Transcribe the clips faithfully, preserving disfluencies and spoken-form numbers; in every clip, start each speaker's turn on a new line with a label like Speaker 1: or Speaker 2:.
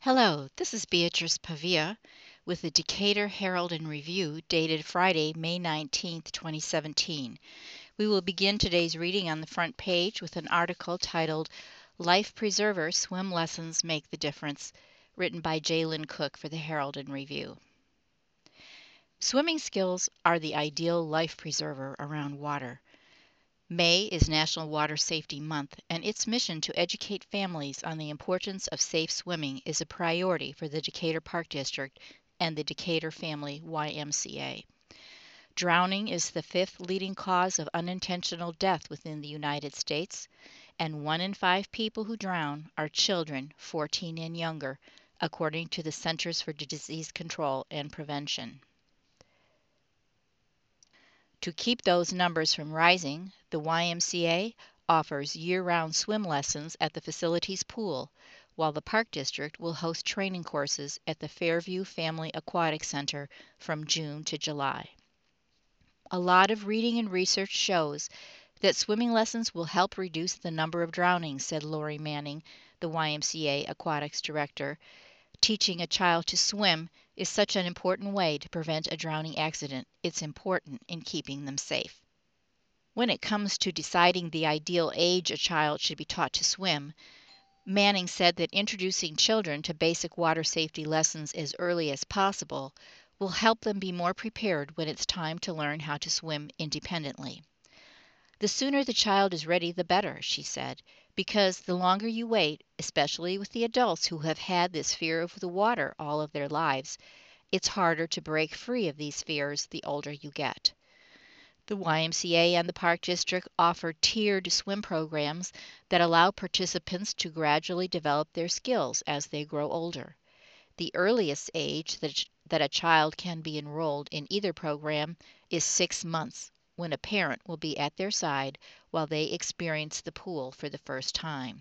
Speaker 1: Hello, this is Beatrice Pavia with the Decatur Herald and Review dated Friday, May nineteenth, twenty seventeen. We will begin today's reading on the front page with an article titled Life Preserver Swim Lessons Make the Difference, written by Jalen Cook for the Herald and Review. Swimming skills are the ideal life preserver around water. May is National Water Safety Month, and its mission to educate families on the importance of safe swimming is a priority for the Decatur Park District and the Decatur Family Y M C A. Drowning is the fifth leading cause of unintentional death within the United States, and one in five people who drown are children fourteen and younger, according to the Centers for Disease Control and Prevention. To keep those numbers from rising, the Y M C A offers year-round swim lessons at the facility's pool, while the Park District will host training courses at the Fairview Family Aquatic Center from June to July. A lot of reading and research shows that swimming lessons will help reduce the number of drownings, said Lori Manning, the Y M C A Aquatics Director. Teaching a child to swim is such an important way to prevent a drowning accident. It's important in keeping them safe. When it comes to deciding the ideal age a child should be taught to swim, Manning said that introducing children to basic water safety lessons as early as possible will help them be more prepared when it's time to learn how to swim independently. The sooner the child is ready, the better, she said, because the longer you wait, especially with the adults who have had this fear of the water all of their lives, it's harder to break free of these fears the older you get. The Y M C A and the Park District offer tiered swim programs that allow participants to gradually develop their skills as they grow older. The earliest age that, that a child can be enrolled in either program is six months, when a parent will be at their side while they experience the pool for the first time.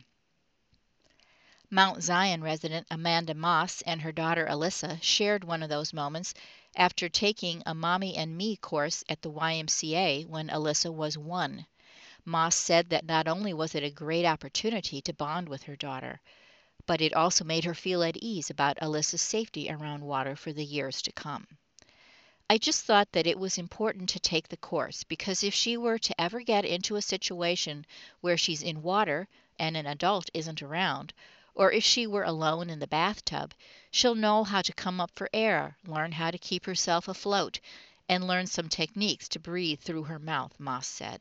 Speaker 1: Mount Zion resident Amanda Moss and her daughter Alyssa shared one of those moments after taking a Mommy and Me course at the Y M C A when Alyssa was one. Moss said that not only was it a great opportunity to bond with her daughter, but it also made her feel at ease about Alyssa's safety around water for the years to come. I just thought that it was important to take the course because if she were to ever get into a situation where she's in water and an adult isn't around, or if she were alone in the bathtub, she'll know how to come up for air, learn how to keep herself afloat, and learn some techniques to breathe through her mouth, Moss said.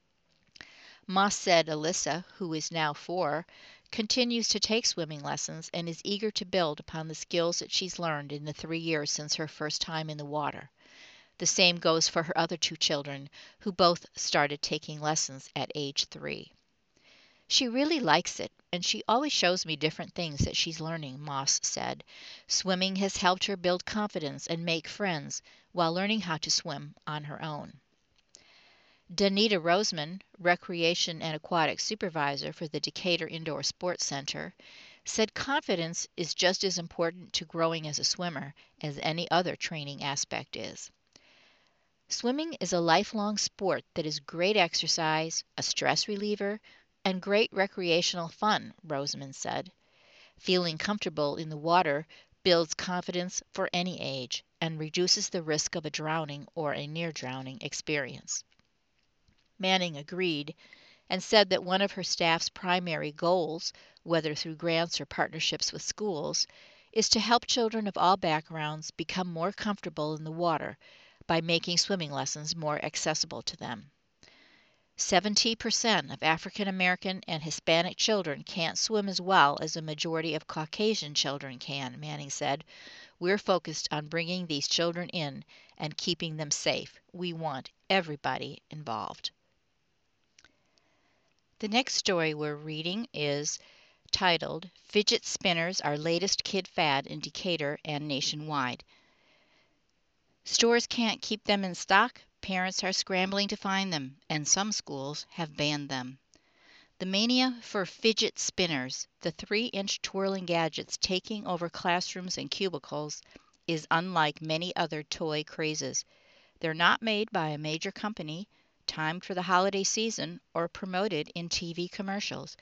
Speaker 1: Moss said Alyssa, who is now four, continues to take swimming lessons and is eager to build upon the skills that she's learned in the three years since her first time in the water. The same goes for her other two children, who both started taking lessons at age three. She really likes it, and she always shows me different things that she's learning, Moss said. Swimming has helped her build confidence and make friends while learning how to swim on her own. Danita Roseman, Recreation and Aquatic Supervisor for the Decatur Indoor Sports Center, said confidence is just as important to growing as a swimmer as any other training aspect is. Swimming is a lifelong sport that is great exercise, a stress reliever, and great recreational fun, Roseman said. Feeling comfortable in the water builds confidence for any age and reduces the risk of a drowning or a near-drowning experience. Manning agreed and said that one of her staff's primary goals, whether through grants or partnerships with schools, is to help children of all backgrounds become more comfortable in the water by making swimming lessons more accessible to them. seventy percent of African American and Hispanic children can't swim as well as a majority of Caucasian children can, Manning said. We're focused on bringing these children in and keeping them safe. We want everybody involved. The next story we're reading is titled, Fidget Spinners Are Latest Kid Fad in Decatur and Nationwide. Stores can't keep them in stock. Parents are scrambling to find them, and some schools have banned them. The mania for fidget spinners, the three-inch twirling gadgets taking over classrooms and cubicles, is unlike many other toy crazes. They're not made by a major company, timed for the holiday season, or promoted in T V commercials.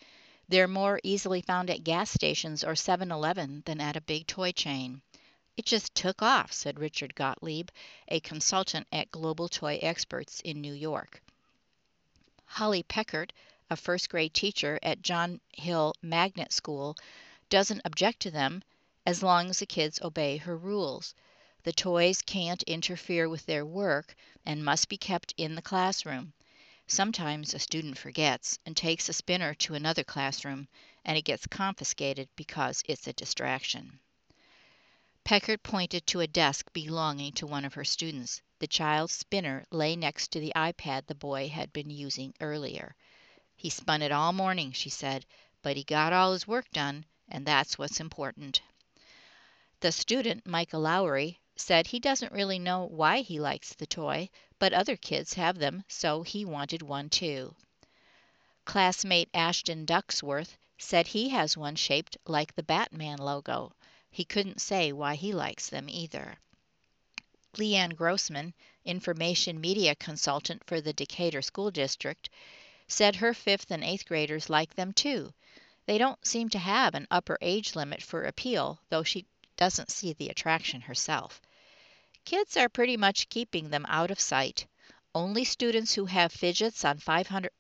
Speaker 1: They're more easily found at gas stations or seven eleven than at a big toy chain. It just took off, said Richard Gottlieb, a consultant at Global Toy Experts in New York. Holly Peckert, a first-grade teacher at John Hill Magnet School, doesn't object to them as long as the kids obey her rules. The toys can't interfere with their work and must be kept in the classroom. Sometimes a student forgets and takes a spinner to another classroom, and it gets confiscated because it's a distraction. Peckert pointed to a desk belonging to one of her students. The child's spinner lay next to the iPad the boy had been using earlier. He spun it all morning, she said, but he got all his work done, and that's what's important. The student, Micah Lowry, said he doesn't really know why he likes the toy, but other kids have them, so he wanted one too. Classmate Ashton Ducksworth said he has one shaped like the Batman logo. He couldn't say why he likes them either. Leanne Grossman, information media consultant for the Decatur School District, said her fifth and eighth graders like them too. They don't seem to have an upper age limit for appeal, though she doesn't see the attraction herself. Kids are pretty much keeping them out of sight. Only students who have fidgets on five hundred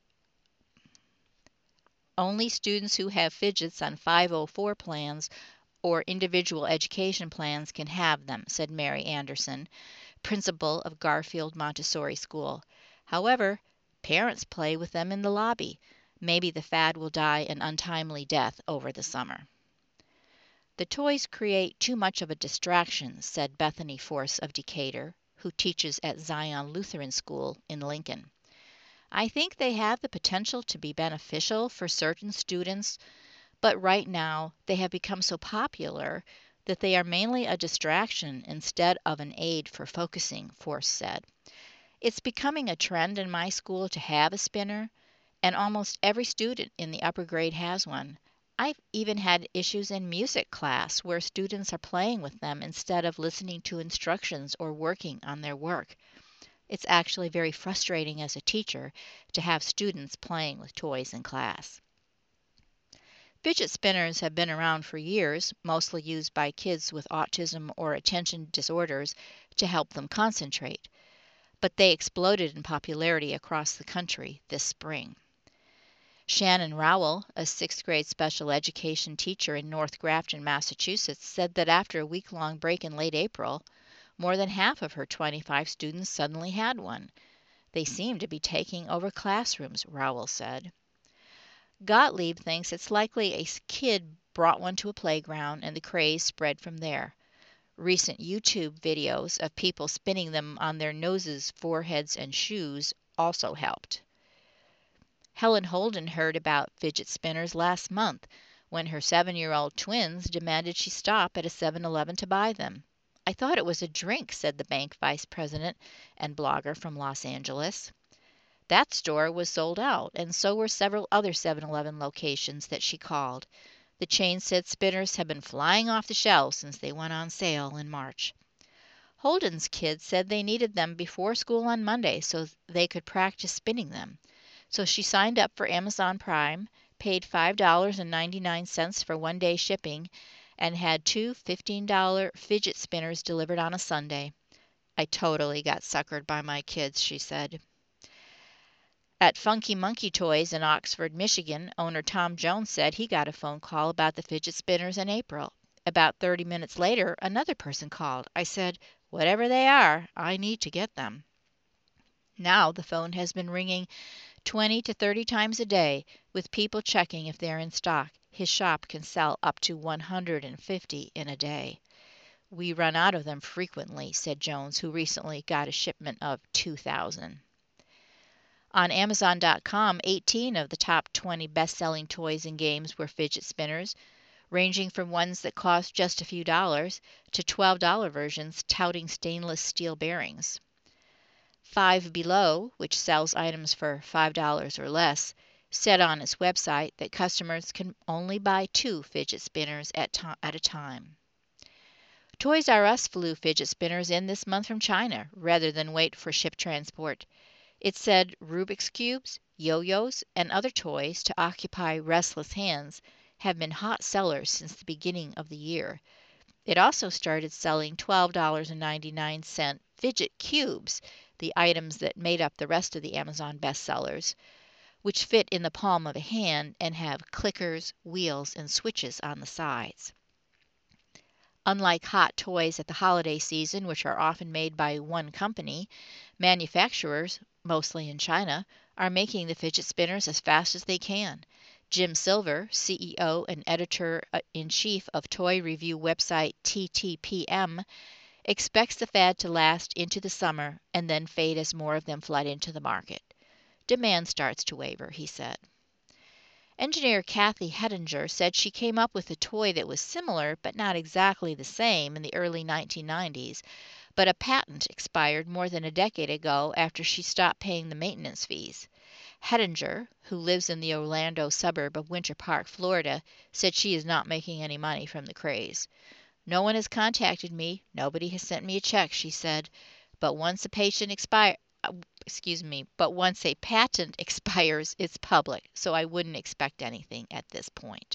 Speaker 1: Only students who have fidgets on five oh four plans or individual education plans can have them, said Mary Anderson, principal of Garfield Montessori School. However, parents play with them in the lobby. Maybe the fad will die an untimely death over the summer. The toys create too much of a distraction, said Bethany Force of Decatur, who teaches at Zion Lutheran School in Lincoln. I think they have the potential to be beneficial for certain students, but right now they have become so popular that they are mainly a distraction instead of an aid for focusing, Force said. It's becoming a trend in my school to have a spinner, and almost every student in the upper grade has one. I've even had issues in music class where students are playing with them instead of listening to instructions or working on their work. It's actually very frustrating as a teacher to have students playing with toys in class. Fidget spinners have been around for years, mostly used by kids with autism or attention disorders to help them concentrate, but they exploded in popularity across the country this spring. Shannon Rowell, a sixth grade special education teacher in North Grafton, Massachusetts, said that after a week-long break in late April, more than half of her twenty-five students suddenly had one. They seem to be taking over classrooms, Rowell said. Gottlieb thinks it's likely a kid brought one to a playground and the craze spread from there. Recent YouTube videos of people spinning them on their noses, foreheads, and shoes also helped. Helen Holden heard about fidget spinners last month when her seven-year-old twins demanded she stop at a seven eleven to buy them. I thought it was a drink, said the bank vice president and blogger from Los Angeles. That store was sold out, and so were several other seven eleven locations that she called. The chain said spinners have been flying off the shelves since they went on sale in March. Holden's kids said they needed them before school on Monday so they could practice spinning them. So she signed up for Amazon Prime, paid five dollars and ninety-nine cents for one-day shipping, and had two fifteen dollar fidget spinners delivered on a Sunday. I totally got suckered by my kids, she said. At Funky Monkey Toys in Oxford, Michigan, owner Tom Jones said he got a phone call about the fidget spinners in April. About thirty minutes later, another person called. I said, whatever they are, I need to get them. Now the phone has been ringing twenty to thirty times a day, with people checking if they're in stock. His shop can sell up to one hundred fifty in a day. We run out of them frequently, said Jones, who recently got a shipment of two thousand. On Amazon dot com, eighteen of the top twenty best-selling toys and games were fidget spinners, ranging from ones that cost just a few dollars to twelve dollar versions touting stainless steel bearings. Five Below, which sells items for five dollars or less, said on its website that customers can only buy two fidget spinners at, to- at a time. Toys R Us flew fidget spinners in this month from China rather than wait for ship transport. It said Rubik's Cubes, Yo-yos and other toys to occupy restless hands have been hot sellers since the beginning of the year. It also started selling twelve dollars and ninety-nine cents fidget cubes, the items that made up the rest of the Amazon bestsellers, which fit in the palm of a hand and have clickers, wheels, and switches on the sides. Unlike hot toys at the holiday season, which are often made by one company, manufacturers, mostly in China, are making the fidget spinners as fast as they can. Jim Silver, C E O and editor-in-chief of toy review website T T P M, expects the fad to last into the summer and then fade as more of them flood into the market. Demand starts to waver, he said. Engineer Kathy Hettinger said she came up with a toy that was similar but not exactly the same in the early nineteen nineties, but a patent expired more than a decade ago after she stopped paying the maintenance fees. Hettinger, who lives in the Orlando suburb of Winter Park, Florida, said she is not making any money from the craze. No one has contacted me, nobody has sent me a check, she said, but once a patient expire, uh, excuse me, but once a patent expires, it's public, so I wouldn't expect anything at this point.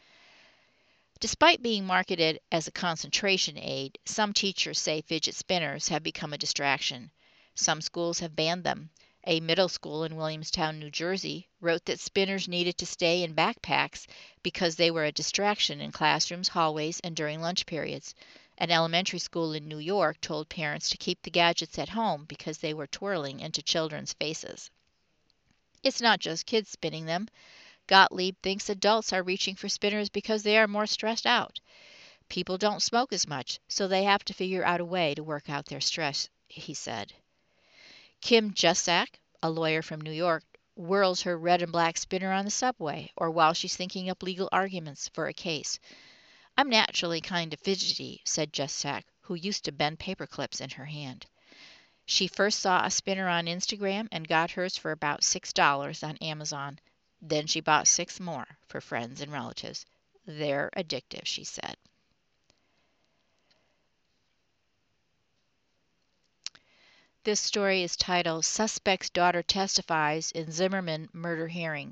Speaker 1: Despite being marketed as a concentration aid, some teachers say fidget spinners have become a distraction. Some schools have banned them. A middle school in Williamstown, New Jersey, wrote that spinners needed to stay in backpacks because they were a distraction in classrooms, hallways, and during lunch periods. An elementary school in New York told parents to keep the gadgets at home because they were twirling into children's faces. It's not just kids spinning them. Gottlieb thinks adults are reaching for spinners because they are more stressed out. People don't smoke as much, so they have to figure out a way to work out their stress, he said. Kim Jusak, a lawyer from New York, whirls her red and black spinner on the subway or while she's thinking up legal arguments for a case. I'm naturally kind of fidgety, said Jusak, who used to bend paper clips in her hand. She first saw a spinner on Instagram and got hers for about six dollars on Amazon. Then she bought six more for friends and relatives. They're addictive, she said. This story is titled Suspect's Daughter Testifies in Zimmerman Murder Hearing.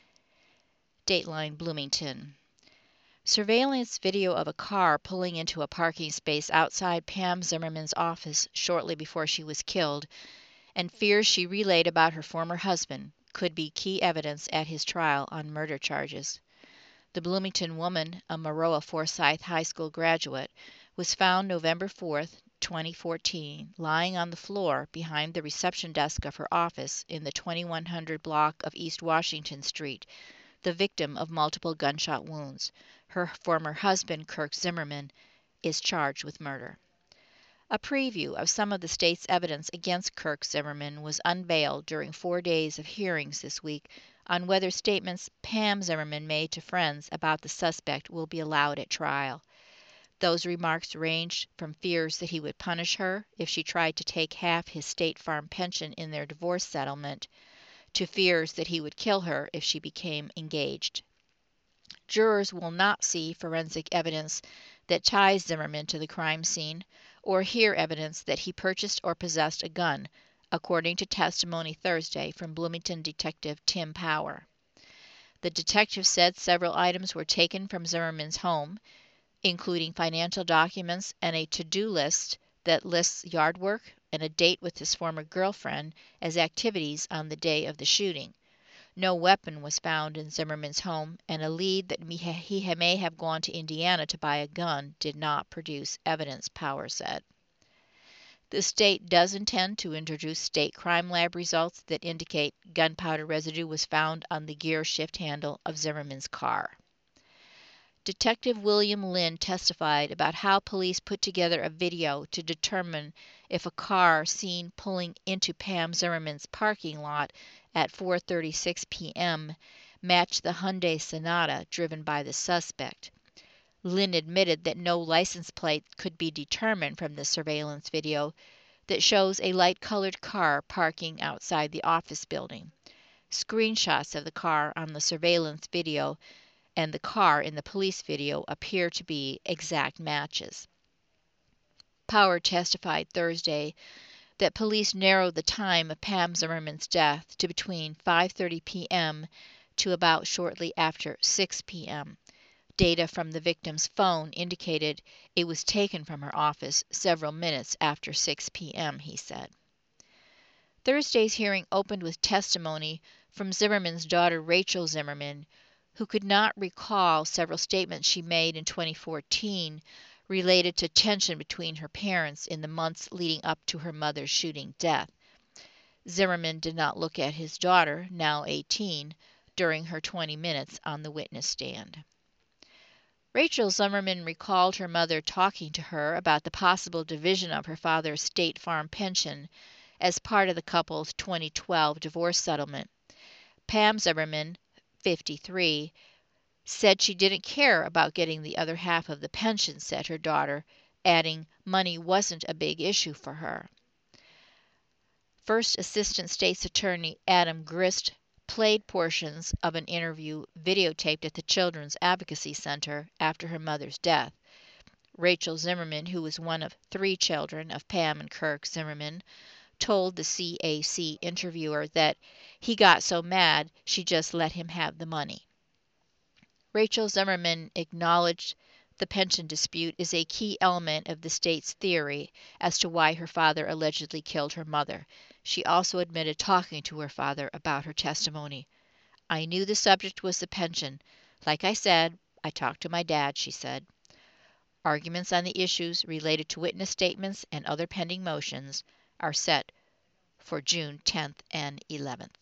Speaker 1: Dateline Bloomington. Surveillance video of a car pulling into a parking space outside Pam Zimmerman's office shortly before she was killed, and fears she relayed about her former husband, could be key evidence at his trial on murder charges. The Bloomington woman, a Maroa Forsyth High School graduate, was found November fourth, twenty fourteen, lying on the floor behind the reception desk of her office in the twenty-one hundred block of East Washington Street, the victim of multiple gunshot wounds. Her former husband, Kirk Zimmerman, is charged with murder. A preview of some of the state's evidence against Kirk Zimmerman was unveiled during four days of hearings this week on whether statements Pam Zimmerman made to friends about the suspect will be allowed at trial. Those remarks ranged from fears that he would punish her if she tried to take half his State Farm pension in their divorce settlement, to fears that he would kill her if she became engaged. Jurors will not see forensic evidence that ties Zimmerman to the crime scene, or hear evidence that he purchased or possessed a gun, according to testimony Thursday from Bloomington Detective Tim Power. The detective said several items were taken from Zimmerman's home, including financial documents and a to-do list that lists yard work and a date with his former girlfriend as activities on the day of the shooting. No weapon was found in Zimmerman's home, and a lead that he may have gone to Indiana to buy a gun did not produce evidence, Power said. The state does intend to introduce state crime lab results that indicate gunpowder residue was found on the gear shift handle of Zimmerman's car. Detective William Lynn testified about how police put together a video to determine if a car seen pulling into Pam Zimmerman's parking lot at four thirty-six p.m. matched the Hyundai Sonata driven by the suspect. Lynn admitted that no license plate could be determined from the surveillance video that shows a light-colored car parking outside the office building. Screenshots of the car on the surveillance video and the car in the police video appear to be exact matches. Power testified Thursday that police narrowed the time of Pam Zimmerman's death to between five thirty p m to about shortly after six p m Data from the victim's phone indicated it was taken from her office several minutes after six p m, he said. Thursday's hearing opened with testimony from Zimmerman's daughter Rachel Zimmerman, who could not recall several statements she made in twenty fourteen related to tension between her parents in the months leading up to her mother's shooting death. Zimmerman did not look at his daughter, now eighteen, during her twenty minutes on the witness stand. Rachel Zimmerman recalled her mother talking to her about the possible division of her father's State Farm pension as part of the couple's twenty twelve divorce settlement. Pam Zimmerman, fifty-three, said she didn't care about getting the other half of the pension, said her daughter, adding money wasn't a big issue for her. First Assistant State's Attorney Adam Grist played portions of an interview videotaped at the Children's Advocacy Center after her mother's death. Rachel Zimmerman, who was one of three children of Pam and Kirk Zimmerman, told the C A C interviewer that he got so mad she just let him have the money. Rachel Zimmerman acknowledged the pension dispute is a key element of the state's theory as to why her father allegedly killed her mother. She also admitted talking to her father about her testimony. I knew the subject was the pension. Like I said, I talked to my dad, she said. Arguments on the issues related to witness statements and other pending motions are set for June tenth and eleventh.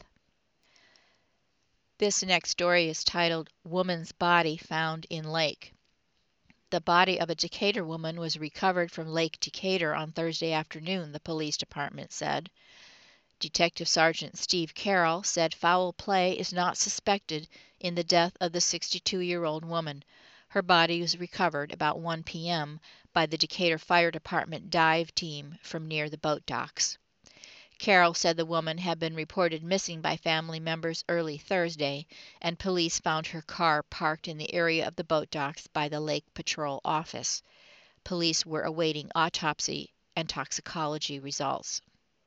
Speaker 1: This next story is titled Woman's Body Found in Lake. The body of a Decatur woman was recovered from Lake Decatur on Thursday afternoon, the police department said. Detective Sergeant Steve Carroll said foul play is not suspected in the death of the sixty-two-year-old woman. Her body was recovered about one p m by the Decatur Fire Department dive team from near the boat docks. Carroll said the woman had been reported missing by family members early Thursday, and police found her car parked in the area of the boat docks by the Lake Patrol office. Police were awaiting autopsy and toxicology results.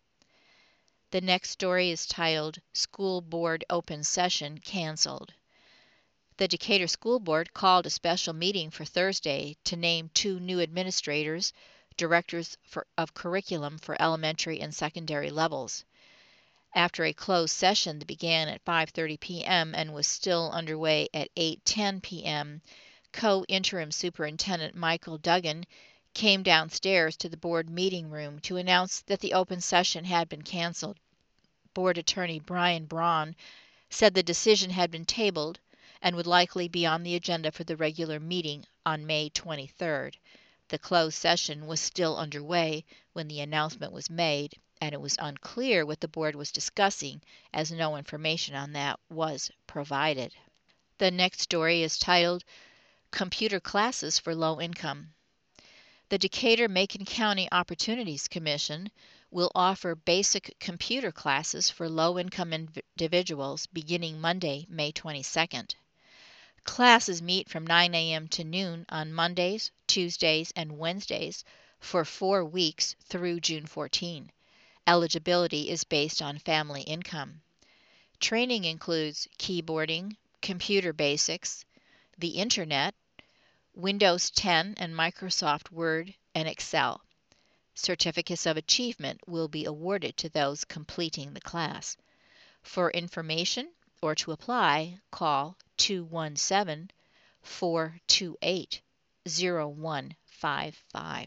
Speaker 1: The next story is titled School Board Open Session Canceled. The Decatur School Board called a special meeting for Thursday to name two new administrators, directors for, of curriculum for elementary and secondary levels. After a closed session that began at five thirty p m and was still underway at eight ten p m, co-interim superintendent Michael Duggan came downstairs to the board meeting room to announce that the open session had been canceled. Board attorney Brian Braun said the decision had been tabled and would likely be on the agenda for the regular meeting on May twenty-third. The closed session was still underway when the announcement was made, and it was unclear what the board was discussing, as no information on that was provided. The next story is titled Computer Classes for Low Income. The Decatur-Macon County Opportunities Commission will offer basic computer classes for low-income individuals beginning Monday, May twenty-second. Classes meet from nine a m to noon on Mondays, Tuesdays, and Wednesdays for four weeks through June fourteenth. Eligibility is based on family income. Training includes keyboarding, computer basics, the Internet, Windows ten and Microsoft Word and Excel. Certificates of achievement will be awarded to those completing the class. For information or to apply, call two one seven, four two eight, zero one five five.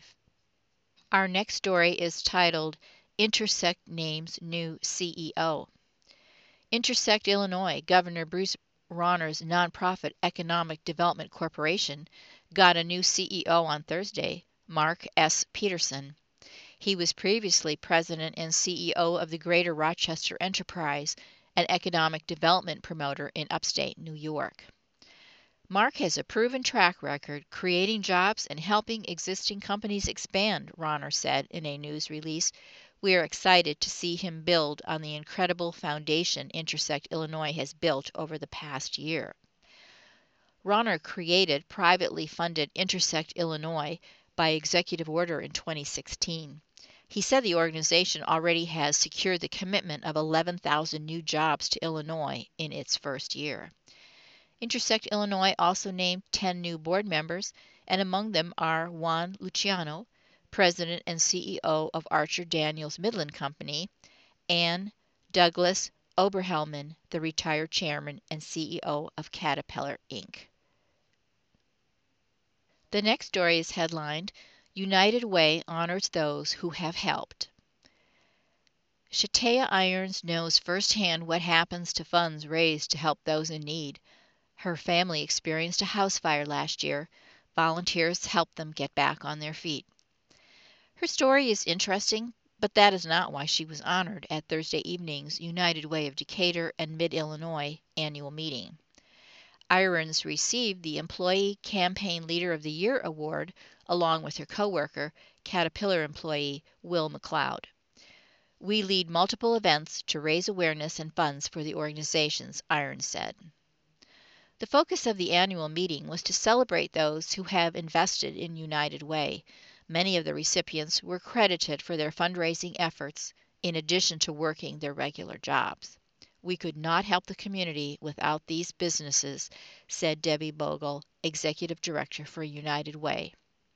Speaker 1: Our next story is titled Intersect Names New C E O. Intersect Illinois Governor Bruce Rauner's nonprofit Economic Development Corporation got a new C E O on Thursday, Mark S. Peterson. He was previously president and C E O of the Greater Rochester Enterprise, an economic development promoter in upstate New York. Mark has a proven track record creating jobs and helping existing companies expand, Rauner said in a news release. We are excited to see him build on the incredible foundation Intersect Illinois has built over the past year. Rauner created privately funded Intersect Illinois by executive order in twenty sixteen. He said the organization already has secured the commitment of eleven thousand new jobs to Illinois in its first year. Intersect Illinois also named ten new board members, and among them are Juan Luciano, President and C E O of Archer Daniels Midland Company, and Douglas Oberhelman, the retired chairman and C E O of Caterpillar, Incorporated. The next story is headlined, United Way Honors Those Who Have Helped. Shatea Irons knows firsthand what happens to funds raised to help those in need. Her family experienced a house fire last year. Volunteers helped them get back on their feet. Her story is interesting, but that is not why she was honored at Thursday evening's United Way of Decatur and Mid-Illinois annual meeting. Irons received the Employee Campaign Leader of the Year award along with her coworker, Caterpillar employee Will McLeod. We lead multiple events to raise awareness and funds for the organizations, Irons said. The focus of the annual meeting was to celebrate those who have invested in United Way. Many of the recipients were credited for their fundraising efforts in addition to working their regular jobs. We could not help the community without these businesses, said Debbie Bogle, Executive Director for United Way.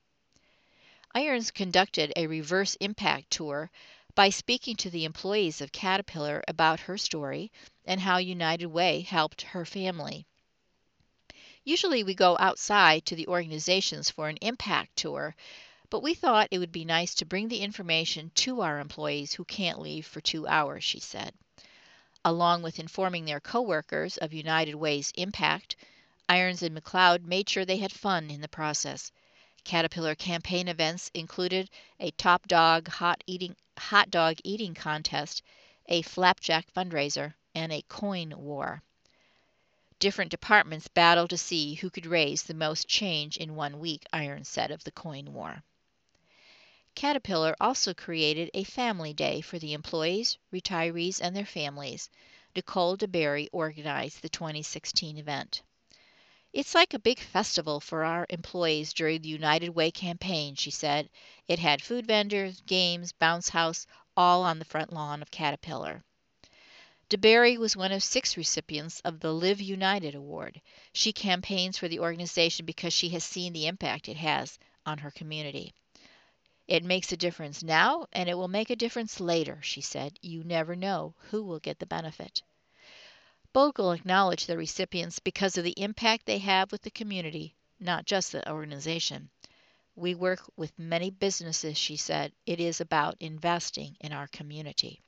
Speaker 1: Irons conducted a reverse impact tour by speaking to the employees of Caterpillar about her story and how United Way helped her family. Usually we go outside to the organizations for an impact tour, but we thought it would be nice to bring the information to our employees who can't leave for two hours, she said. Along with informing their coworkers of United Way's impact, Irons and McLeod made sure they had fun in the process. Caterpillar campaign events included a top dog hot eating hot dog eating contest, a flapjack fundraiser, and a coin war. Different departments battled to see who could raise the most change in one week, Irons said of the coin war. Caterpillar also created a family day for the employees, retirees, and their families. Nicole DeBerry organized the twenty sixteen event. It's like a big festival for our employees during the United Way campaign, she said. It had food vendors, games, bounce house, all on the front lawn of Caterpillar. DeBerry was one of six recipients of the Live United Award. She campaigns for the organization because she has seen the impact it has on her community. It makes a difference now, and it will make a difference later, she said. You never know who will get the benefit. Bogle acknowledged the recipients because of the impact they have with the community, not just the organization. We work with many businesses, she said. It is about investing in our community.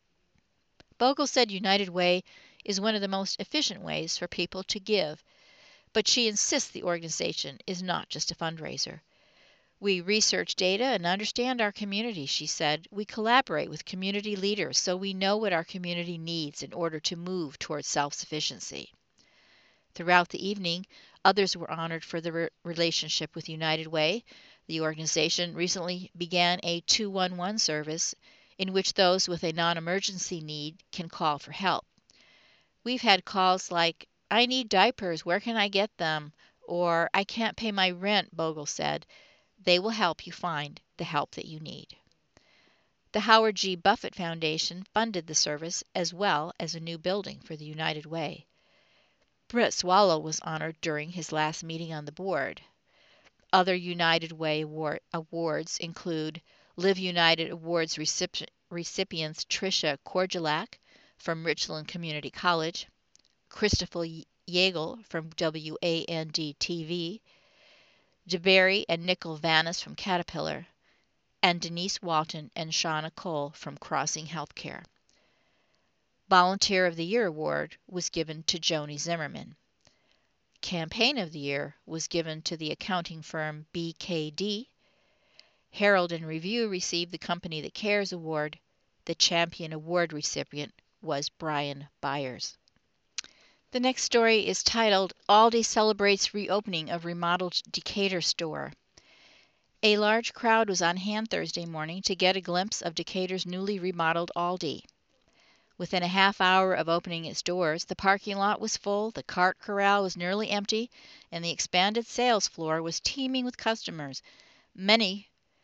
Speaker 1: Bogle said United Way is one of the most efficient ways for people to give, but she insists the organization is not just a fundraiser. We research data and understand our community, she said. We collaborate with community leaders so we know what our community needs in order to move towards self-sufficiency. Throughout the evening, others were honored for their relationship with United Way. The organization recently began a two one one service in which those with a non-emergency need can call for help. We've had calls like, I need diapers, where can I get them? Or, I can't pay my rent, Bogle said. They will help you find the help that you need. The Howard G. Buffett Foundation funded the service as well as a new building for the United Way. Brett Swallow was honored during his last meeting on the board. Other United Way award, awards include Live United Awards recipient, recipients Tricia Korjulak from Richland Community College, Christopher Yeagle from W A N D T V, DeBerry and Nicole Vanis from Caterpillar, and Denise Walton and Shauna Cole from Crossing Healthcare. Volunteer of the Year Award was given to Joni Zimmerman. Campaign of the Year was given to the accounting firm B K D. Herald and Review received the Company That Cares Award. The Champion Award recipient was Brian Byers. The next story is titled, Aldi Celebrates Reopening of Remodeled Decatur Store. A large crowd was on hand Thursday morning to get a glimpse of Decatur's newly remodeled Aldi. Within a half hour of opening its doors, the parking lot was full, the cart corral was nearly empty, and the expanded sales floor was teeming with customers. Many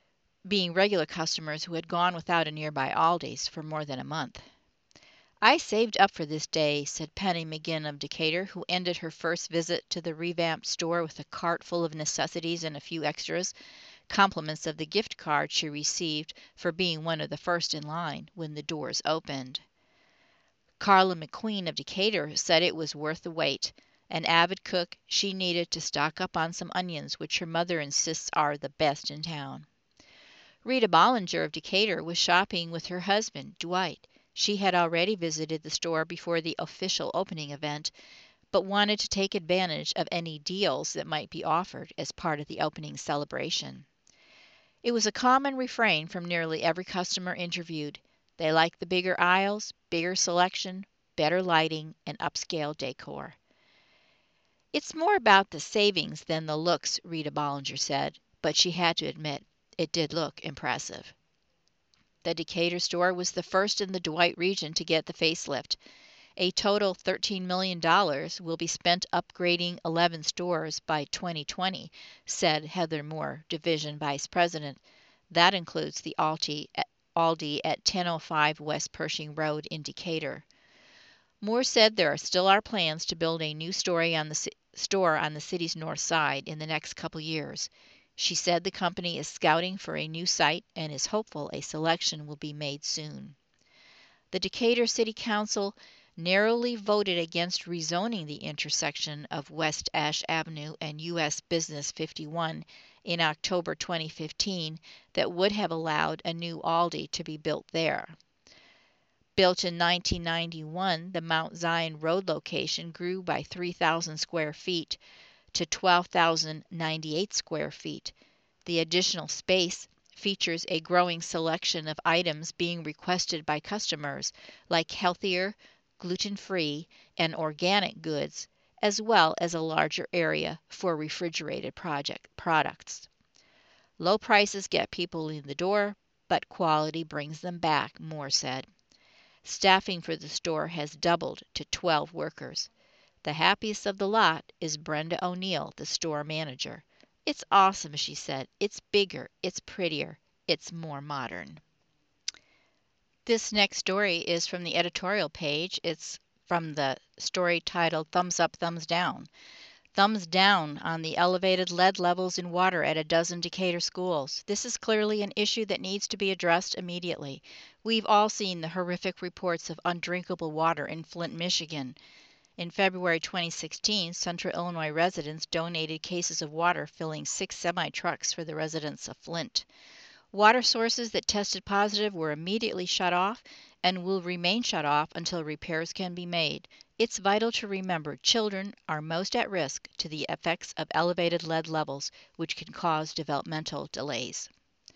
Speaker 1: being regular customers who had gone without a nearby Aldi's for more than a month. "I saved up for this day," said Penny McGinn of Decatur, who ended her first visit to the revamped store with a cart full of necessities and a few extras, compliments of the gift card she received for being one of the first in line when the doors opened. Carla McQueen of Decatur said it was worth the wait. An avid cook, she needed to stock up on some onions, which her mother insists are the best in town. Rita Bollinger of Decatur was shopping with her husband, Dwight. She had already visited the store before the official opening event, but wanted to take advantage of any deals that might be offered as part of the opening celebration. It was a common refrain from nearly every customer interviewed. They liked the bigger aisles, bigger selection, better lighting, and upscale decor. "It's more about the savings than the looks," Rita Bollinger said, but she had to admit it did look impressive. The Decatur store was the first in the Dwight region to get the facelift. A total thirteen million dollars will be spent upgrading eleven stores by twenty twenty, said Heather Moore, Division Vice President. That includes the Aldi at, Aldi at ten oh five West Pershing Road in Decatur. Moore said there are still are plans to build a new story on the, store on the city's north side in the next couple years. She said the company is scouting for a new site and is hopeful a selection will be made soon. The Decatur City Council narrowly voted against rezoning the intersection of West Ash Avenue and U S Business fifty-one in October twenty fifteen that would have allowed a new Aldi to be built there. Built in nineteen ninety-one, the Mount Zion Road location grew by three thousand square feet to twelve thousand ninety-eight square feet. The additional space features a growing selection of items being requested by customers, like healthier, gluten-free, and organic goods, as well as a larger area for refrigerated project products. Low prices get people in the door, but quality brings them back, Moore said. Staffing for the store has doubled to twelve workers. The happiest of the lot is Brenda O'Neill, the store manager. "It's awesome," she said. "It's bigger, it's prettier, it's more modern." This next story is from the editorial page. It's from the story titled Thumbs Up, Thumbs Down. Thumbs down on the elevated lead levels in water at a dozen Decatur schools. This is clearly an issue that needs to be addressed immediately. We've all seen the horrific reports of undrinkable water in Flint, Michigan. In February twenty sixteen, Central Illinois residents donated cases of water filling six semi-trucks for the residents of Flint. Water sources that tested positive were immediately shut off and will remain shut off until repairs can be made. It's vital to remember children are most at risk to the effects of elevated lead levels, which can cause developmental delays.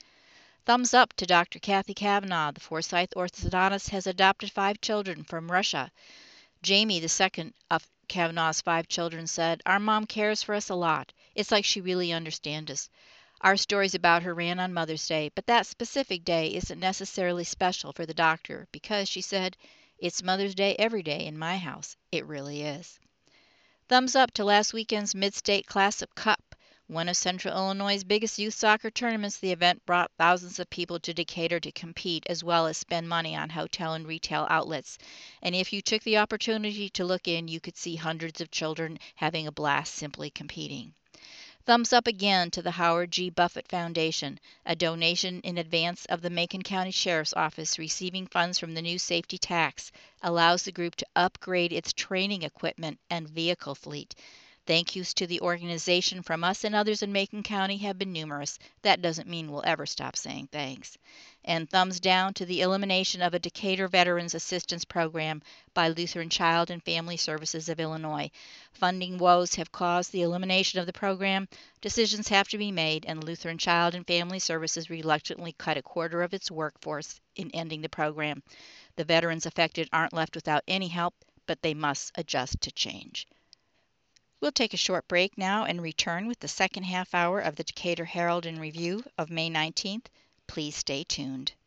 Speaker 1: Thumbs up to Doctor Kathy Kavanaugh. The Forsyth orthodontist has adopted five children from Russia. Jamie, the second of Kavanaugh's five children, said, "Our mom cares for us a lot. It's like she really understands us. Our stories about her ran on Mother's Day, but that specific day isn't necessarily special for the doctor because," she said, "it's Mother's Day every day in my house. It really is." Thumbs up to last weekend's Mid-State Classic Cup. One of Central Illinois' biggest youth soccer tournaments, the event brought thousands of people to Decatur to compete as well as spend money on hotel and retail outlets. And if you took the opportunity to look in, you could see hundreds of children having a blast simply competing. Thumbs up again to the Howard G. Buffett Foundation, a donation in advance of the Macon County Sheriff's Office receiving funds from the new safety tax, allows the group to upgrade its training equipment and vehicle fleet. Thank yous to the organization from us and others in Macon County have been numerous. That doesn't mean we'll ever stop saying thanks. And thumbs down to the elimination of a Decatur Veterans Assistance Program by Lutheran Child and Family Services of Illinois. Funding woes have caused the elimination of the program. Decisions have to be made, and Lutheran Child and Family Services reluctantly cut a quarter of its workforce in ending the program. The veterans affected aren't left without any help, but they must adjust to change. We'll take a short break now and return with the second half hour of the Decatur Herald and Review of May nineteenth. Please stay tuned.